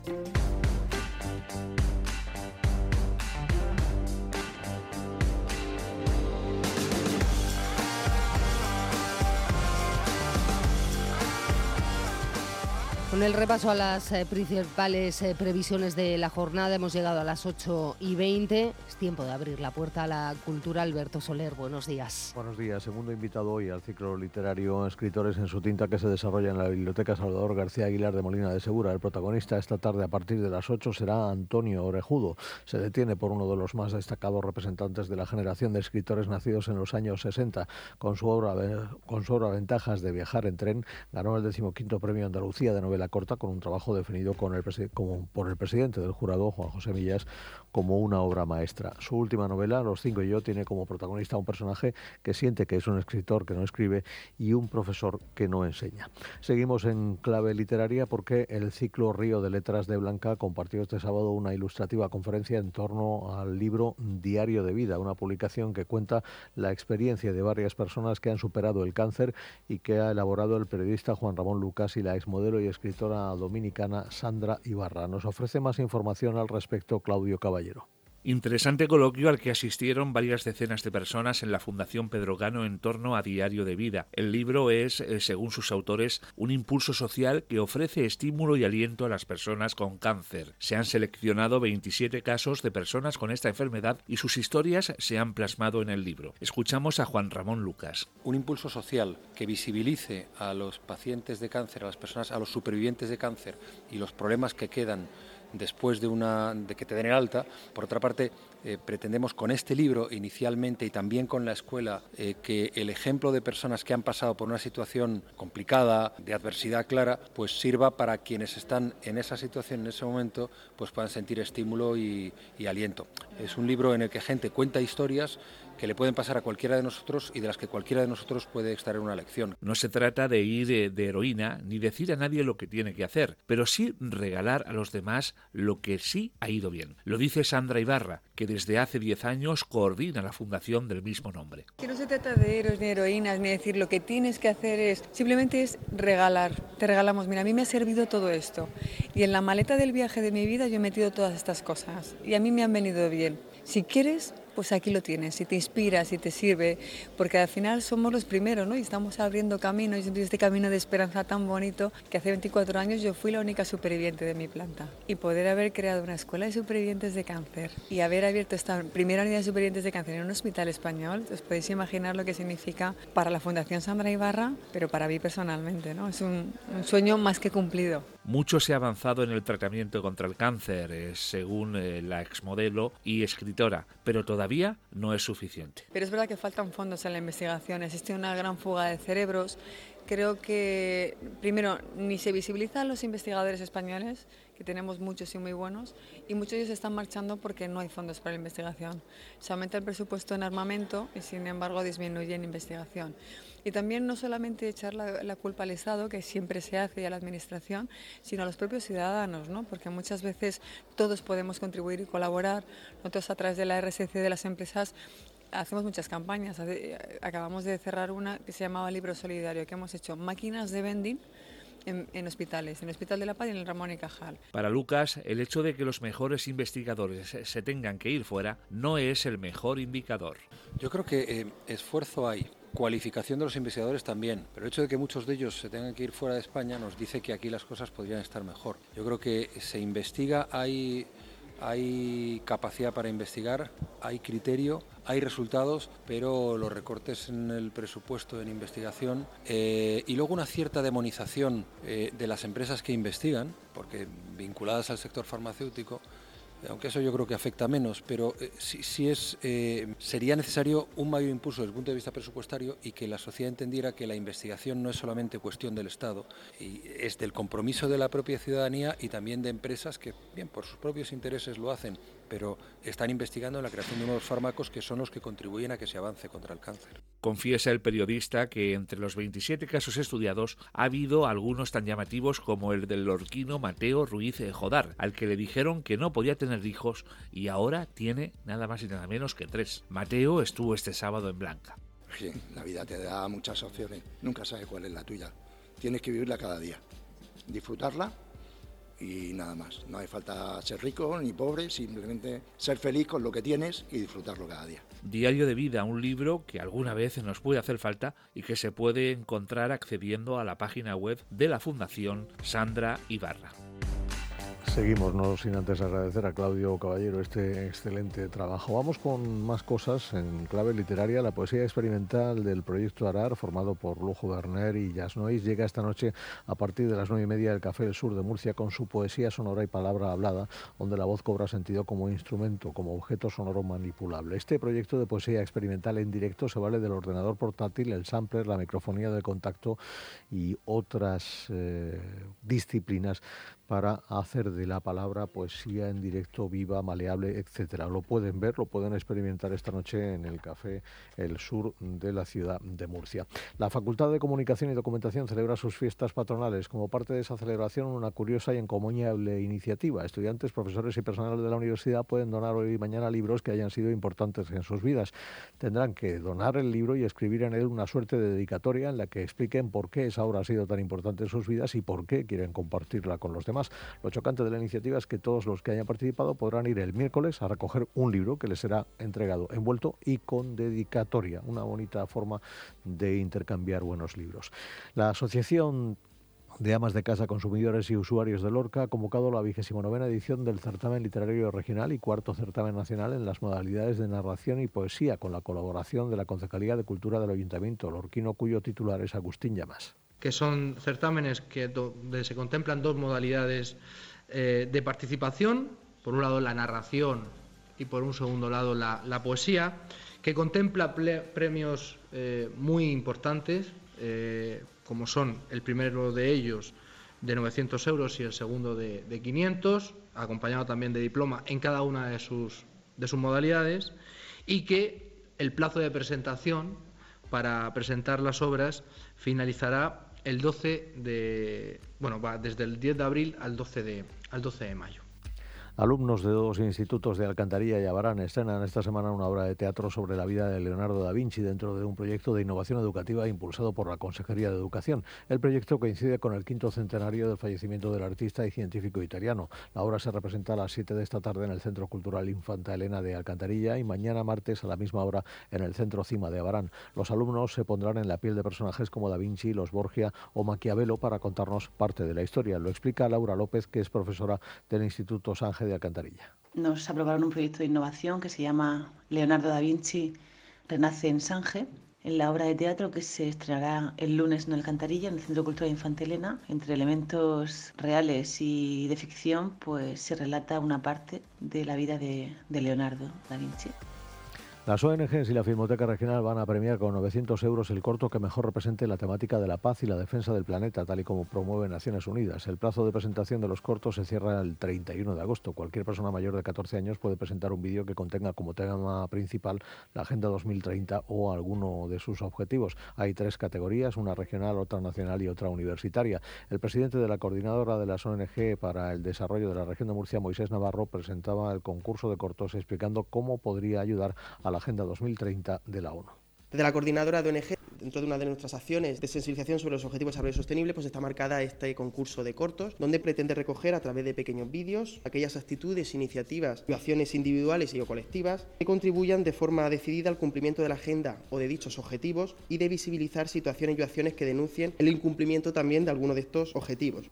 Con el repaso a las principales previsiones de la jornada hemos llegado a las 8:20. Es tiempo de abrir la puerta a la cultura. Alberto Soler, buenos días. Buenos días. Segundo invitado hoy al ciclo literario Escritores en su tinta, que se desarrolla en la Biblioteca Salvador García Aguilar de Molina de Segura. El protagonista esta tarde a partir de las 8 será Antonio Orejudo. Se detiene por uno de los más destacados representantes de la generación de escritores nacidos en los años 60. Con su obra Ventajas de viajar en tren, ganó el 15º Premio Andalucía de novela corta, con un trabajo definido por el presidente del jurado, Juan José Millás, como una obra maestra. Su última novela, Los cinco y yo, tiene como protagonista un personaje que siente que es un escritor que no escribe y un profesor que no enseña. Seguimos en clave literaria porque el ciclo Río de Letras de Blanca compartió este sábado una ilustrativa conferencia en torno al libro Diario de Vida, una publicación que cuenta la experiencia de varias personas que han superado el cáncer y que ha elaborado el periodista Juan Ramón Lucas y la exmodelo y escritora dominicana Sandra Ibarra. Nos ofrece más información al respecto Claudio Caballero. Interesante coloquio al que asistieron varias decenas de personas en la Fundación Pedro Cano en torno a Diario de Vida. El libro es, según sus autores, un impulso social que ofrece estímulo y aliento a las personas con cáncer. Se han seleccionado 27 casos de personas con esta enfermedad y sus historias se han plasmado en el libro. Escuchamos a Juan Ramón Lucas. Un impulso social que visibilice a los pacientes de cáncer, a las personas, a los supervivientes de cáncer y los problemas que quedan después de que te den el alta. Por otra parte, pretendemos con este libro inicialmente y también con la escuela que el ejemplo de personas que han pasado por una situación complicada, de adversidad clara, pues sirva para quienes están en esa situación en ese momento, pues puedan sentir estímulo y aliento. Es un libro en el que gente cuenta historias que le pueden pasar a cualquiera de nosotros y de las que cualquiera de nosotros puede extraer una lección. No se trata de ir de heroína ni decir a nadie lo que tiene que hacer, pero sí regalar a los demás lo que sí ha ido bien. Lo dice Sandra Ibarra, que desde hace 10 años coordina la fundación del mismo nombre. Que no se trata de héroes ni heroínas, ni decir lo que tienes que hacer simplemente es regalar. Te regalamos, mira, a mí me ha servido todo esto. Y en la maleta del viaje de mi vida yo he metido todas estas cosas. Y a mí me han venido bien. Si quieres, pues aquí lo tienes, si te inspira, si te sirve, porque al final somos los primeros, ¿no? Y estamos abriendo camino, y siento este camino de esperanza tan bonito, que hace 24 años yo fui la única superviviente de mi planta. Y poder haber creado una escuela de supervivientes de cáncer y haber abierto esta primera unidad de supervivientes de cáncer en un hospital español, os podéis imaginar lo que significa para la Fundación Sandra Ibarra, pero para mí personalmente, ¿no? Es un sueño más que cumplido. Mucho se ha avanzado en el tratamiento contra el cáncer, según la exmodelo y escritora, pero todavía no es suficiente. Pero es verdad que faltan fondos en la investigación, existe una gran fuga de cerebros. Creo que, primero, ni se visibilizan los investigadores españoles, que tenemos muchos y muy buenos, y muchos de ellos están marchando porque no hay fondos para la investigación. Se aumenta el presupuesto en armamento y, sin embargo, disminuye en investigación. Y también no solamente echar la culpa al Estado, que siempre se hace, y a la Administración, sino a los propios ciudadanos, ¿no? Porque muchas veces todos podemos contribuir y colaborar. Nosotros, a través de la RSC de las empresas, hacemos muchas campañas. Acabamos de cerrar una que se llamaba Libro Solidario, que hemos hecho máquinas de vending en hospitales, en el Hospital de la Paz y en el Ramón y Cajal. Para Lucas, el hecho de que los mejores investigadores se tengan que ir fuera no es el mejor indicador. Yo creo que esfuerzo hay, cualificación de los investigadores también, pero el hecho de que muchos de ellos se tengan que ir fuera de España nos dice que aquí las cosas podrían estar mejor. Yo creo que se investiga, hay capacidad para investigar, hay criterio, hay resultados, pero los recortes en el presupuesto en investigación y luego una cierta demonización de las empresas que investigan, porque vinculadas al sector farmacéutico, aunque eso yo creo que afecta menos, pero sería necesario un mayor impulso desde el punto de vista presupuestario y que la sociedad entendiera que la investigación no es solamente cuestión del Estado, y es del compromiso de la propia ciudadanía y también de empresas que, bien, por sus propios intereses lo hacen, pero están investigando en la creación de nuevos fármacos que son los que contribuyen a que se avance contra el cáncer. Confiesa el periodista que entre los 27 casos estudiados ha habido algunos tan llamativos como el del lorquino Mateo Ruiz Jodar, al que le dijeron que no podía tener hijos y ahora tiene nada más y nada menos que 3. Mateo estuvo este sábado en Blanca. Sí, la vida te da muchas opciones, nunca sabes cuál es la tuya. Tienes que vivirla cada día, disfrutarla y nada más. No hace falta ser rico ni pobre, simplemente ser feliz con lo que tienes y disfrutarlo cada día. Diario de vida, un libro que alguna vez nos puede hacer falta y que se puede encontrar accediendo a la página web de la Fundación Sandra Ibarra. Seguimos, no sin antes agradecer a Claudio Caballero este excelente trabajo. Vamos con más cosas en clave literaria. La poesía experimental del Proyecto Arar, formado por Lujo Berner y Jazz Noise, llega esta noche a partir de las 9:30 del Café del Sur de Murcia con su poesía sonora y palabra hablada, donde la voz cobra sentido como instrumento, como objeto sonoro manipulable. Este proyecto de poesía experimental en directo se vale del ordenador portátil, el sampler, la microfonía de contacto y otras disciplinas para hacer de la palabra poesía en directo, viva, maleable, etcétera. Lo pueden ver, lo pueden experimentar esta noche en el Café El Sur de la ciudad de Murcia. La Facultad de Comunicación y Documentación celebra sus fiestas patronales. Como parte de esa celebración, una curiosa y encomiable iniciativa. Estudiantes, profesores y personal de la universidad pueden donar hoy y mañana libros que hayan sido importantes en sus vidas. Tendrán que donar el libro y escribir en él una suerte de dedicatoria en la que expliquen por qué esa obra ha sido tan importante en sus vidas y por qué quieren compartirla con los demás. Lo chocante de la iniciativa es que todos los que hayan participado podrán ir el miércoles a recoger un libro que les será entregado envuelto y con dedicatoria. Una bonita forma de intercambiar buenos libros. La Asociación de Amas de Casa, Consumidores y Usuarios de Lorca ha convocado la 29ª edición del certamen literario regional y cuarto certamen nacional en las modalidades de narración y poesía, con la colaboración de la Concejalía de Cultura del Ayuntamiento lorquino, cuyo titular es Agustín Llamas. Que son certámenes donde se contemplan dos modalidades de participación, por un lado la narración y por un segundo lado la poesía, que contempla premios muy importantes, como son el primero de ellos de 900 euros y el segundo de 500, acompañado también de diploma en cada una de sus modalidades, y que el plazo de presentación para presentar las obras finalizará el 12 de, va desde el 10 de abril al 12 de mayo. Alumnos de dos institutos de Alcantarilla y Abarán estrenan esta semana una obra de teatro sobre la vida de Leonardo da Vinci dentro de un proyecto de innovación educativa impulsado por la Consejería de Educación. El proyecto coincide con el 5º centenario del fallecimiento del artista y científico italiano. La obra se representa a las 7 de esta tarde en el Centro Cultural Infanta Elena de Alcantarilla y mañana martes a la misma hora en el Centro Cima de Abarán. Los alumnos se pondrán en la piel de personajes como Da Vinci, los Borgia o Maquiavelo para contarnos parte de la historia. Lo explica Laura López, que es profesora del Instituto Sange de Alcantarilla. Nos aprobaron un proyecto de innovación que se llama Leonardo da Vinci renace en Sange, en la obra de teatro que se estrenará el lunes en Alcantarilla, en el Centro Cultural Infanta Elena. Entre elementos reales y de ficción, pues se relata una parte de la vida de Leonardo da Vinci. Las ONGs y la Filmoteca Regional van a premiar con 900 euros el corto que mejor represente la temática de la paz y la defensa del planeta, tal y como promueve Naciones Unidas. El plazo de presentación de los cortos se cierra el 31 de agosto. Cualquier persona mayor de 14 años puede presentar un vídeo que contenga como tema principal la Agenda 2030 o alguno de sus objetivos. Hay 3 categorías, una regional, otra nacional y otra universitaria. El presidente de la coordinadora de las ONG para el desarrollo de la región de Murcia, Moisés Navarro, presentaba el concurso de cortos explicando cómo podría ayudar a la Agenda 2030 de la ONU. Desde la coordinadora de ONG, dentro de una de nuestras acciones de sensibilización sobre los objetivos de desarrollo sostenible, pues está marcada este concurso de cortos, donde pretende recoger a través de pequeños vídeos aquellas actitudes, iniciativas y acciones individuales y o colectivas que contribuyan de forma decidida al cumplimiento de la agenda o de dichos objetivos y de visibilizar situaciones y acciones que denuncien el incumplimiento también de alguno de estos objetivos.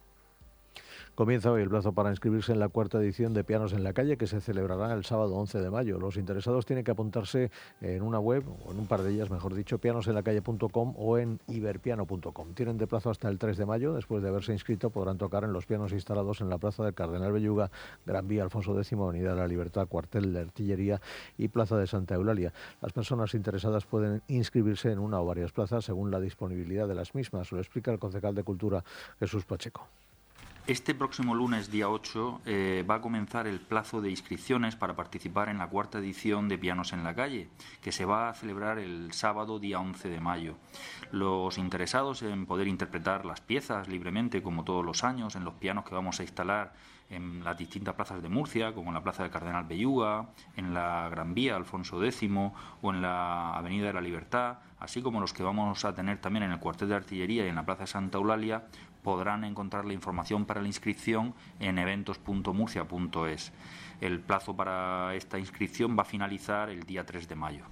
Comienza hoy el plazo para inscribirse en la 4ª edición de Pianos en la Calle, que se celebrará el sábado 11 de mayo. Los interesados tienen que apuntarse en una web, o en un par de ellas, mejor dicho, pianosenlacalle.com o en iberpiano.com. Tienen de plazo hasta el 3 de mayo. Después de haberse inscrito, podrán tocar en los pianos instalados en la Plaza del Cardenal Belluga, Gran Vía Alfonso X, Avenida de la Libertad, Cuartel de Artillería y Plaza de Santa Eulalia. Las personas interesadas pueden inscribirse en una o varias plazas según la disponibilidad de las mismas. Lo explica el concejal de Cultura, Jesús Pacheco. Este próximo lunes, día 8, va a comenzar el plazo de inscripciones para participar en la 4ª edición de Pianos en la Calle, que se va a celebrar el sábado, día 11 de mayo. Los interesados en poder interpretar las piezas libremente, como todos los años, en los pianos que vamos a instalar en las distintas plazas de Murcia, como en la Plaza del Cardenal Belluga, en la Gran Vía Alfonso X o en la Avenida de la Libertad, así como los que vamos a tener también en el Cuartel de Artillería y en la Plaza de Santa Eulalia, podrán encontrar la información para la inscripción en eventos.murcia.es. El plazo para esta inscripción va a finalizar el día 3 de mayo.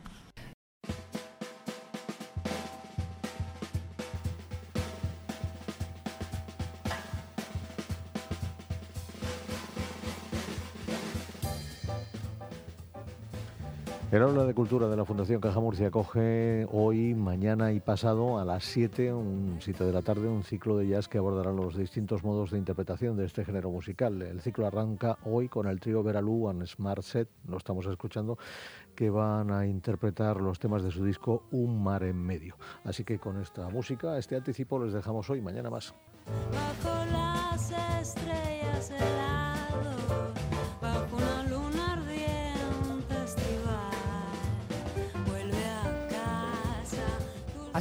El aula de cultura de la Fundación Caja Murcia acoge hoy, mañana y pasado a las 7 de la tarde, un ciclo de jazz que abordará los distintos modos de interpretación de este género musical. El ciclo arranca hoy con el trío Veralú and Smart Set, lo estamos escuchando, que van a interpretar los temas de su disco Un mar en medio. Así que con esta música, este anticipo, les dejamos hoy, mañana más. Bajo las estrellas helados.